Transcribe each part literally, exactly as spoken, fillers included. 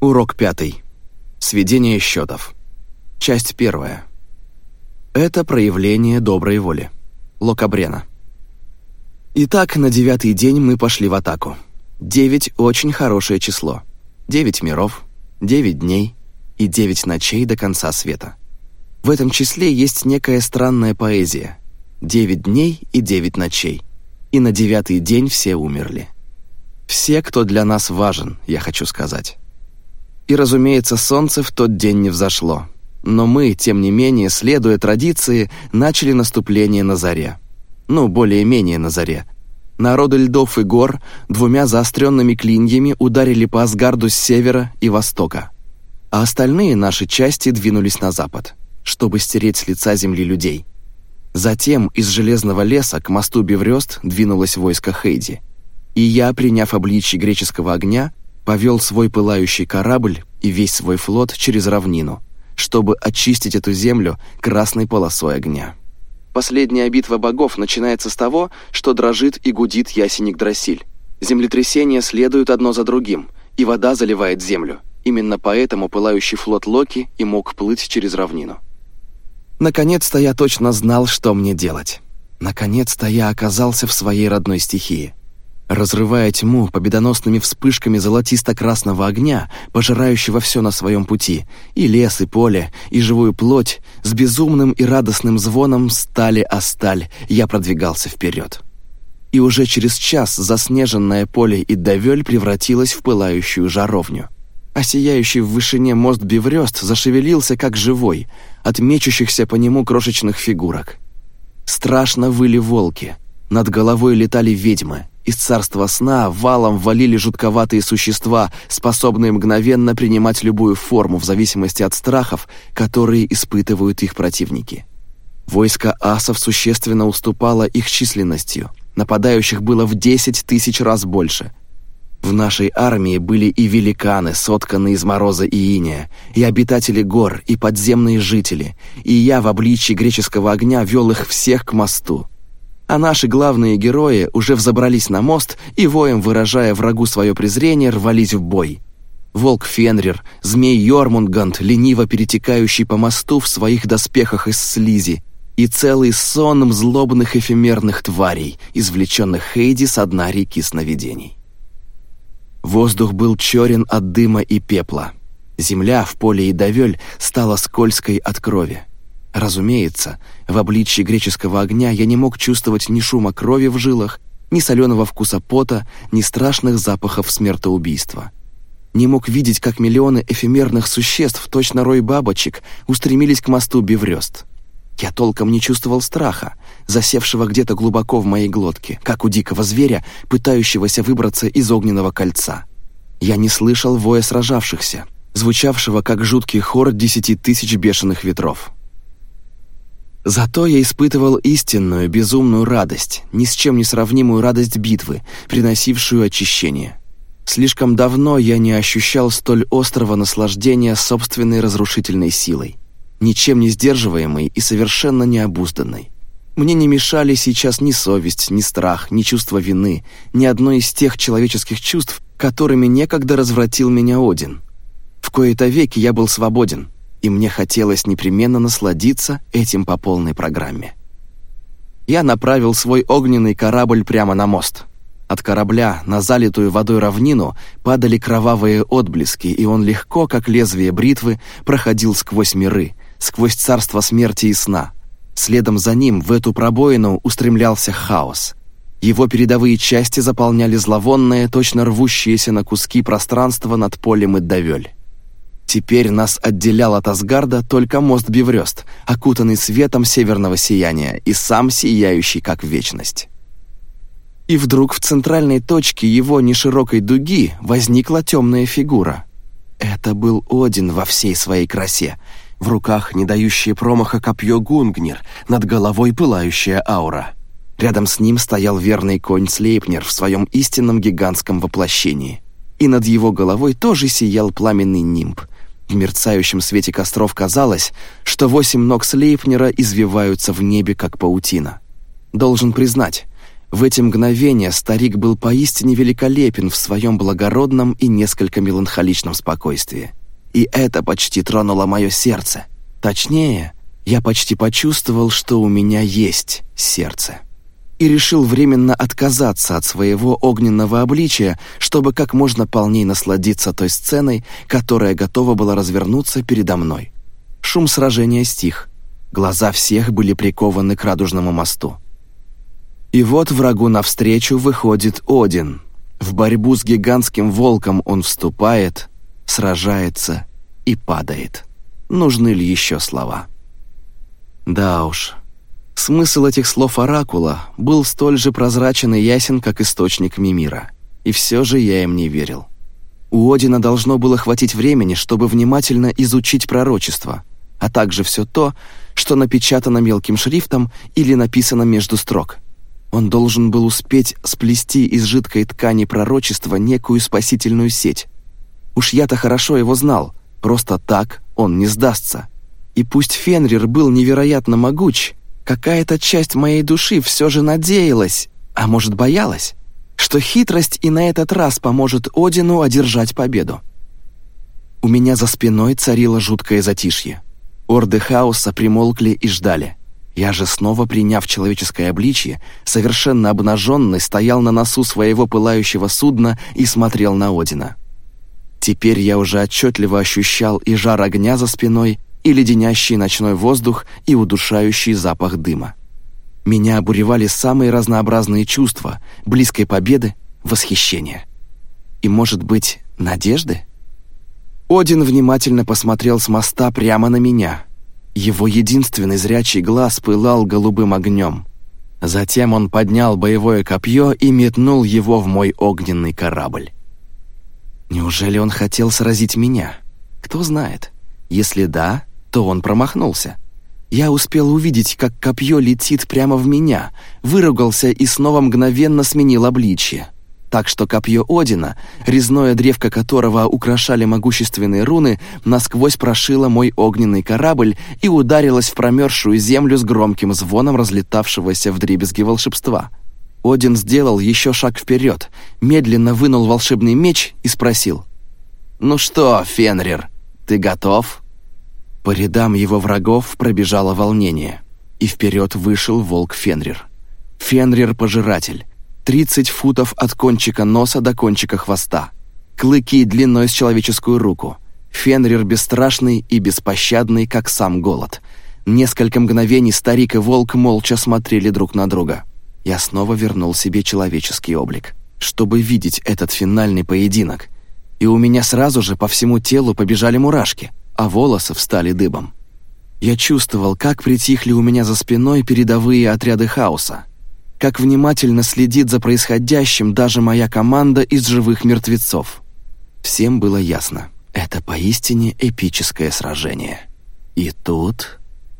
Урок пятый. Сведение счетов. Часть первая. Это проявление доброй воли. Локабрена. Итак, на девятый день мы пошли в атаку. Девять — очень хорошее число. Девять миров, девять дней и девять ночей до конца света. В этом числе есть некая странная поэзия. Девять дней и девять ночей. И на девятый день все умерли. Все, кто для нас важен, я хочу сказать. И, разумеется, солнце в тот день не взошло. Но мы, тем не менее, следуя традиции, начали наступление на заре. Ну, более-менее на заре. Народы льдов и гор двумя заостренными клиньями ударили по Асгарду с севера и востока. А остальные наши части двинулись на запад, чтобы стереть с лица земли людей. Затем из Железного леса к мосту Беврёст двинулось войско Хейди. И я, приняв обличье греческого огня, повел свой пылающий корабль и весь свой флот через равнину, чтобы очистить эту землю красной полосой огня. Последняя битва богов начинается с того, что дрожит и гудит ясень Игдрасиль. Землетрясения следуют одно за другим, и вода заливает землю. Именно поэтому пылающий флот Локи и мог плыть через равнину. Наконец-то я точно знал, что мне делать. Наконец-то я оказался в своей родной стихии. Разрывая тьму победоносными вспышками золотисто-красного огня, пожирающего все на своем пути, и лес, и поле, и живую плоть, с безумным и радостным звоном стали о сталь, я продвигался вперед. И уже через час заснеженное поле Иддавёль превратилось в пылающую жаровню. А сияющий в вышине мост Беврёст зашевелился как живой, от мечущихся по нему крошечных фигурок. Страшно выли волки, над головой летали ведьмы. Из царства сна валом валили жутковатые существа, способные мгновенно принимать любую форму в зависимости от страхов, которые испытывают их противники. Войско асов существенно уступало их численностью. Нападающих было в десять тысяч раз больше. В нашей армии были и великаны, сотканные из мороза и иния, и обитатели гор, и подземные жители, и я в обличье греческого огня вел их всех к мосту. А наши главные герои уже взобрались на мост и, воем выражая врагу свое презрение, рвались в бой. Волк Фенрир, змей Йормунганд, лениво перетекающий по мосту в своих доспехах из слизи, и целый сон злобных эфемерных тварей, извлеченных Хейди со дна реки сновидений. Воздух был черен от дыма и пепла. Земля в поле Иддавёль стала скользкой от крови. Разумеется, в обличье греческого огня я не мог чувствовать ни шума крови в жилах, ни соленого вкуса пота, ни страшных запахов смертоубийства. Не мог видеть, как миллионы эфемерных существ, точно рой бабочек, устремились к мосту Беврёст. Я толком не чувствовал страха, засевшего где-то глубоко в моей глотке, как у дикого зверя, пытающегося выбраться из огненного кольца. Я не слышал воя сражавшихся, звучавшего как жуткий хор десяти тысяч бешеных ветров. Зато я испытывал истинную, безумную радость, ни с чем не сравнимую радость битвы, приносившую очищение. Слишком давно я не ощущал столь острого наслаждения собственной разрушительной силой, ничем не сдерживаемой и совершенно необузданной. Мне не мешали сейчас ни совесть, ни страх, ни чувство вины, ни одно из тех человеческих чувств, которыми некогда развратил меня Один. В кои-то веки я был свободен, и мне хотелось непременно насладиться этим по полной программе. Я направил свой огненный корабль прямо на мост. От корабля на залитую водой равнину падали кровавые отблески, и он легко, как лезвие бритвы, проходил сквозь миры, сквозь царство смерти и сна. Следом за ним в эту пробоину устремлялся хаос. Его передовые части заполняли зловонное, точно рвущееся на куски пространство над полем Иддавёль. Теперь нас отделял от Асгарда только мост Беврёст, окутанный светом северного сияния и сам сияющий как вечность. И вдруг в центральной точке его неширокой дуги возникла темная фигура. Это был Один во всей своей красе. В руках не дающее промаха копье Гунгнир, над головой пылающая аура. Рядом с ним стоял верный конь Слейпнир в своем истинном гигантском воплощении. И над его головой тоже сиял пламенный нимб. В мерцающем свете костров казалось, что восемь ног Слейпнира извиваются в небе, как паутина. Должен признать, В эти мгновения старик был поистине великолепен в своем благородном и несколько меланхоличном спокойствии. И это почти тронуло мое сердце. Точнее, я почти почувствовал, что у меня есть сердце. И решил временно отказаться от своего огненного обличия, чтобы как можно полней насладиться той сценой, которая готова была развернуться передо мной. Шум сражения стих. Глаза всех были прикованы к радужному мосту. И вот врагу навстречу выходит Один. В борьбу с гигантским волком он вступает, сражается и падает. Нужны ли еще слова? Да уж, смысл этих слов оракула был столь же прозрачен и ясен, как источник Мимира. И все же я им не верил. У Одина должно было хватить времени, чтобы внимательно изучить пророчество, а также все то, что напечатано мелким шрифтом или написано между строк. Он должен был успеть сплести из жидкой ткани пророчества некую спасительную сеть. Уж я-то хорошо его знал, просто так он не сдастся. И пусть Фенрир был невероятно могуч, какая-то часть моей души все же надеялась, а может боялась, что хитрость и на этот раз поможет Одину одержать победу. У меня за спиной царило жуткое затишье. Орды хаоса примолкли и ждали. Я же, снова приняв человеческое обличье, совершенно обнаженный, стоял на носу своего пылающего судна и смотрел на Одина. Теперь я уже отчетливо ощущал и жар огня за спиной, и леденящий ночной воздух, и удушающий запах дыма. Меня обуревали самые разнообразные чувства: близкой победы, восхищения. И, может быть, надежды? Один внимательно посмотрел с моста прямо на меня. Его единственный зрячий глаз пылал голубым огнем. Затем он поднял боевое копье и метнул его в мой огненный корабль. Неужели он хотел сразить меня? Кто знает. Если да, то он промахнулся. Я успел увидеть, как копье летит прямо в меня, выругался и снова мгновенно сменил обличье. Так что копье Одина, резное древко которого украшали могущественные руны, насквозь прошило мой огненный корабль и ударилось в промерзшую землю с громким звоном разлетавшегося вдребезги волшебства. Один сделал еще шаг вперед, медленно вынул волшебный меч и спросил: «Ну что, Фенрир, ты готов?» По рядам его врагов пробежало волнение, и вперед вышел волк Фенрир. Фенрир-пожиратель. тридцать футов от кончика носа до кончика хвоста. Клыки длиной с человеческую руку. Фенрир бесстрашный и беспощадный, как сам голод. Несколько мгновений старик и волк молча смотрели друг на друга. Я снова вернул себе человеческий облик, чтобы видеть этот финальный поединок. И у меня сразу же по всему телу побежали мурашки, а волосы встали дыбом. Я чувствовал, как притихли у меня за спиной передовые отряды хаоса, как внимательно следит за происходящим даже моя команда из живых мертвецов. Всем было ясно, это поистине эпическое сражение. И тут...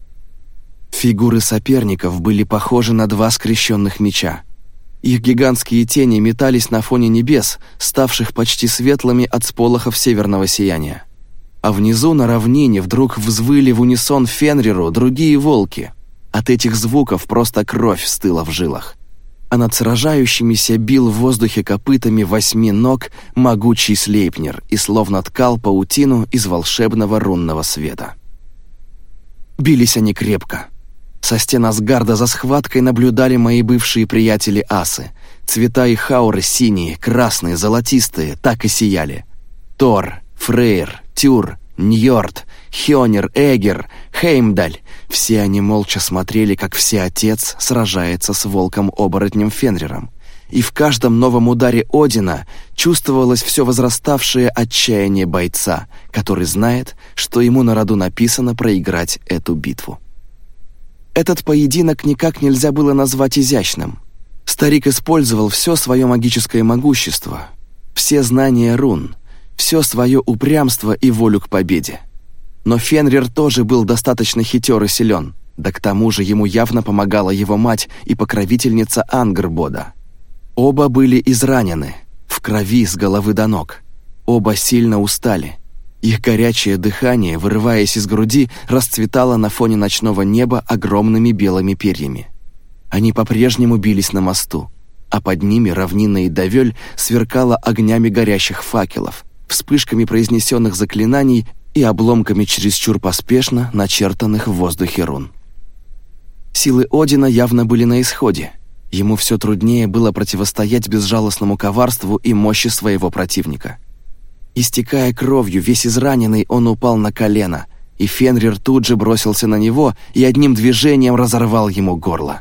Фигуры соперников были похожи на два скрещенных меча. Их гигантские тени метались на фоне небес, ставших почти светлыми от сполохов северного сияния. А внизу на равнине вдруг взвыли в унисон Фенриру другие волки. От этих звуков просто кровь стыла в жилах. А над сражающимися бил в воздухе копытами восьми ног могучий Слейпнир и словно ткал паутину из волшебного рунного света. Бились они крепко. Со стен Асгарда за схваткой наблюдали мои бывшие приятели-асы. Цвета их ауры синие, красные, золотистые, так и сияли. Тор, Фрейр, Тюр, Ньорд, Хёнир, Эгер, Хеймдаль — все они молча смотрели, как Всеотец сражается с волком-оборотнем Фенриром. И в каждом новом ударе Одина чувствовалось все возраставшее отчаяние бойца, который знает, что ему на роду написано проиграть эту битву. Этот поединок никак нельзя было назвать изящным. Старик использовал все свое магическое могущество, все знания рун, все свое упрямство и волю к победе. Но Фенрир тоже был достаточно хитер и силен, да к тому же ему явно помогала его мать и покровительница Ангрбода. Оба были изранены, в крови с головы до ног. Оба сильно устали. Их горячее дыхание, вырываясь из груди, расцветало на фоне ночного неба огромными белыми перьями. Они по-прежнему бились на мосту, а под ними равнина Идавель сверкала огнями горящих факелов, вспышками произнесенных заклинаний и обломками чересчур поспешно начертанных в воздухе рун. Силы Одина явно были на исходе. Ему все труднее было противостоять безжалостному коварству и мощи своего противника. Истекая кровью, весь израненный, он упал на колено, и Фенрир тут же бросился на него и одним движением разорвал ему горло.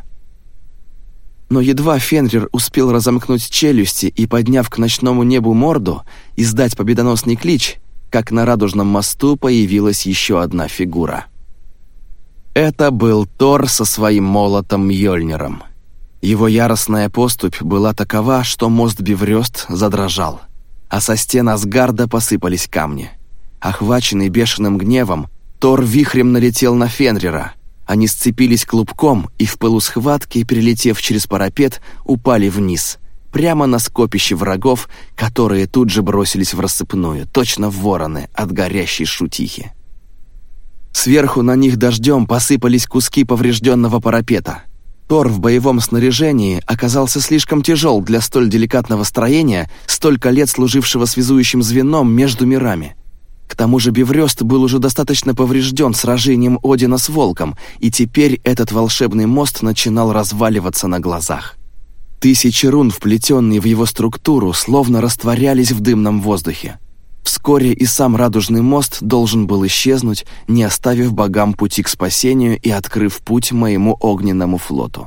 Но едва Фенрир успел разомкнуть челюсти и, подняв к ночному небу морду, издать победоносный клич, как на Радужном мосту появилась еще одна фигура. Это был Тор со своим молотом Мьёльниром. Его яростная поступь была такова, что мост Бифрёст задрожал, а со стен Асгарда посыпались камни. Охваченный бешеным гневом, Тор вихрем налетел на Фенрира. Они сцепились клубком и в пылу схватки, перелетев через парапет, упали вниз, прямо на скопище врагов, которые тут же бросились в рассыпную, точно вороны от горящей шутихи. Сверху на них дождем посыпались куски поврежденного парапета. Тор в боевом снаряжении оказался слишком тяжел для столь деликатного строения, столько лет служившего связующим звеном между мирами. К тому же Бифрёст был уже достаточно поврежден сражением Одина с волком, и теперь этот волшебный мост начинал разваливаться на глазах. Тысячи рун, вплетенные в его структуру, словно растворялись в дымном воздухе. Вскоре и сам Радужный мост должен был исчезнуть, не оставив богам пути к спасению и открыв путь моему огненному флоту.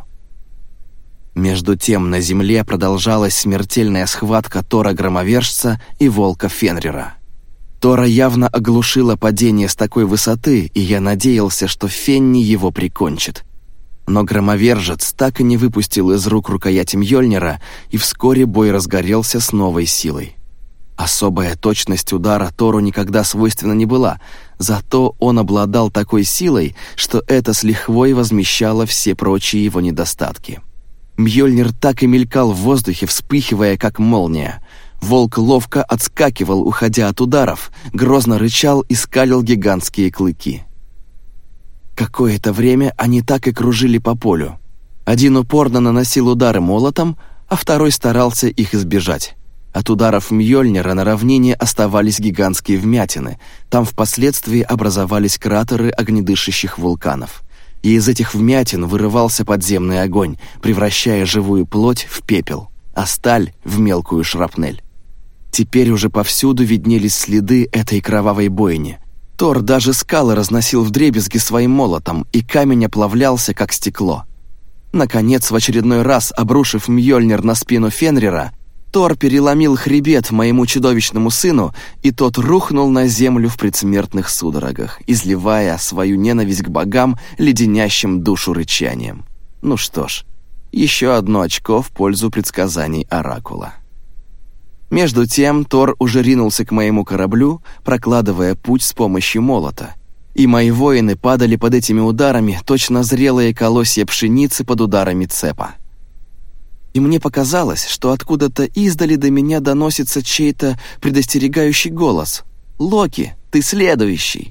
Между тем на земле продолжалась смертельная схватка Тора-громовержца и волка Фенрира. Тора явно оглушило падение с такой высоты, и я надеялся, что Фенни его прикончит. Но громовержец так и не выпустил из рук рукояти Мьёльнира, и вскоре бой разгорелся с новой силой. Особая точность удара Тору никогда свойственна не была, зато он обладал такой силой, что это с лихвой возмещало все прочие его недостатки. Мьёльнир так и мелькал в воздухе, вспыхивая, как молния. Волк ловко отскакивал, уходя от ударов, грозно рычал и скалил гигантские клыки. Какое-то время они так и кружили по полю. Один упорно наносил удары молотом, а второй старался их избежать. От ударов Мьёльнира на равнине оставались гигантские вмятины, там впоследствии образовались кратеры огнедышащих вулканов. И из этих вмятин вырывался подземный огонь, превращая живую плоть в пепел, а сталь — в мелкую шрапнель. Теперь уже повсюду виднелись следы этой кровавой бойни. Тор даже скалы разносил вдребезги своим молотом, и камень оплавлялся, как стекло. Наконец, в очередной раз, обрушив Мьёльнир на спину Фенрира, Тор переломил хребет моему чудовищному сыну, и тот рухнул на землю в предсмертных судорогах, изливая свою ненависть к богам леденящим душу рычанием. Ну что ж, еще одно очко в пользу предсказаний Оракула. Между тем Тор уже ринулся к моему кораблю, прокладывая путь с помощью молота, и мои воины падали под этими ударами, точно зрелые колосья пшеницы под ударами цепа. И мне показалось, что откуда-то издали до меня доносится чей-то предостерегающий голос: «Локи, ты следующий!»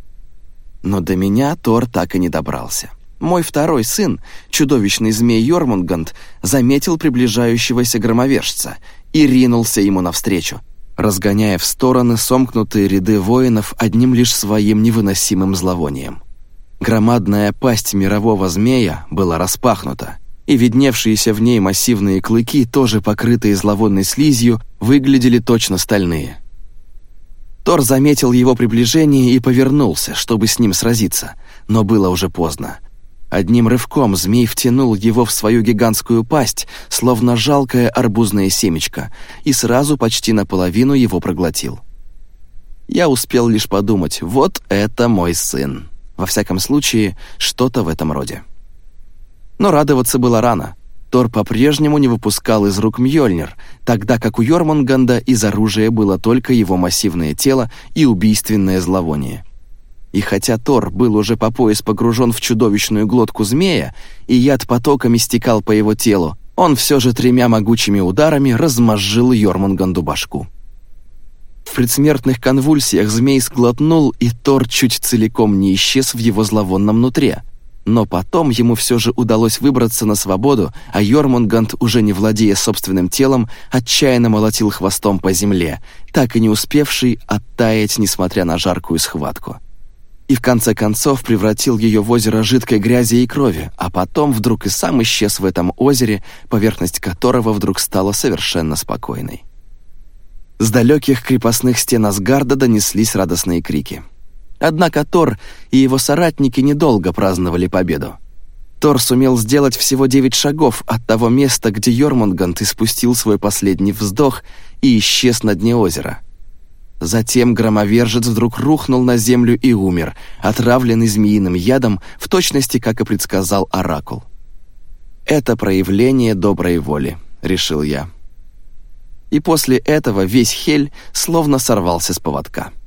Но до меня Тор так и не добрался. Мой второй сын, чудовищный змей Йормунганд, заметил приближающегося громовержца и ринулся ему навстречу, разгоняя в стороны сомкнутые ряды воинов одним лишь своим невыносимым зловонием. Громадная пасть мирового змея была распахнута, и видневшиеся в ней массивные клыки, тоже покрытые зловонной слизью, выглядели точно стальные. Тор заметил его приближение и повернулся, чтобы с ним сразиться, но было уже поздно. Одним рывком змей втянул его в свою гигантскую пасть, словно жалкое арбузное семечко, и сразу почти наполовину его проглотил. Я успел лишь подумать: вот это мой сын. Во всяком случае, что-то в этом роде. Но радоваться было рано. Тор по-прежнему не выпускал из рук Мьёльнир, тогда как у Йормунганда из оружия было только его массивное тело и убийственное зловоние. И хотя Тор был уже по пояс погружен в чудовищную глотку змея, и яд потоками стекал по его телу, он все же тремя могучими ударами размозжил Йормунганду башку. В предсмертных конвульсиях змей сглотнул, и Тор чуть целиком не исчез в его зловонном нутре. Но потом ему все же удалось выбраться на свободу, а Йормунганд, уже не владея собственным телом, отчаянно молотил хвостом по земле, так и не успевший оттаять, несмотря на жаркую схватку. И в конце концов превратил ее в озеро жидкой грязи и крови, а потом вдруг и сам исчез в этом озере, поверхность которого вдруг стала совершенно спокойной. С далеких крепостных стен Асгарда донеслись радостные крики. Однако Тор и его соратники недолго праздновали победу. Тор сумел сделать всего девять шагов от того места, где Йормунганд испустил свой последний вздох и исчез на дне озера. Затем громовержец вдруг рухнул на землю и умер, отравленный змеиным ядом, в точности, как и предсказал Оракул. «Это проявление доброй воли», — решил я. И после этого весь Хель словно сорвался с поводка.